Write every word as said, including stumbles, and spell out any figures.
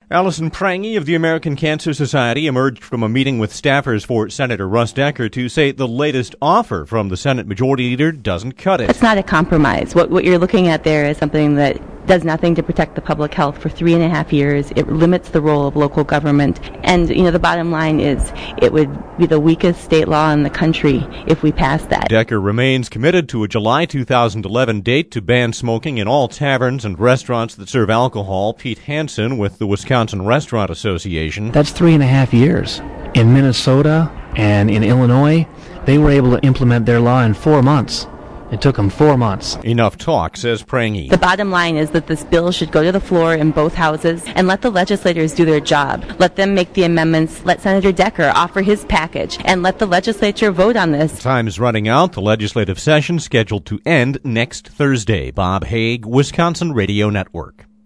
Allison Prange of the American Cancer Society emerged from a meeting with staffers for Senator Russ Decker to say the latest offer from the Senate Majority Leader doesn't cut it. It's not a compromise. What, what you're looking at there is something that does nothing to protect the public health for three and a half years. It limits the role of local government. And, you know, the bottom line is it would be the weakest state law in the country if we passed that. Decker remains committed to a July two thousand eleven date to ban smoking in all taverns and restaurants that serve alcohol. Pete Hansen with the Wisconsin Restaurant Association. That's three and a half years. In Minnesota and in Illinois, they were able to implement their law in four months. It took them four months. Enough talk, says Prange. The bottom line is that this bill should go to the floor in both houses and let the legislators do their job. Let them make the amendments. Let Senator Decker offer his package and let the legislature vote on this. Time is running out. The legislative session scheduled to end next Thursday. Bob Haig, Wisconsin Radio Network.